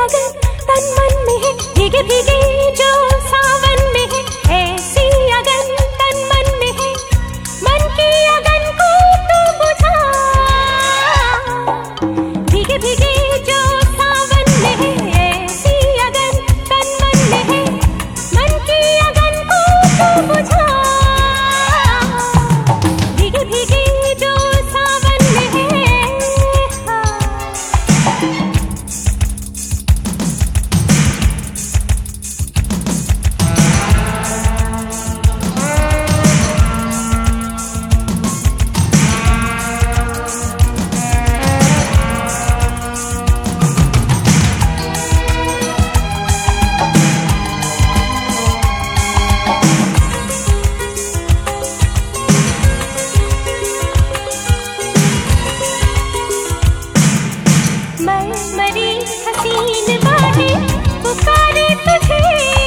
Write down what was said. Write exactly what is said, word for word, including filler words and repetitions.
अगर तन मन में है, भीगे भीगे जो सावन में है, ऐसी अगन तन मन में है, मन की अगन को तू बुझा। भीगे भीगे जो सावन में है, ऐसी अगन तन मन में है, मन की अगन को तू बुझा। भीगे भीगे जो सावन में है, हाँ। मैं मरी हसीन बाहें पुकारे तुझे।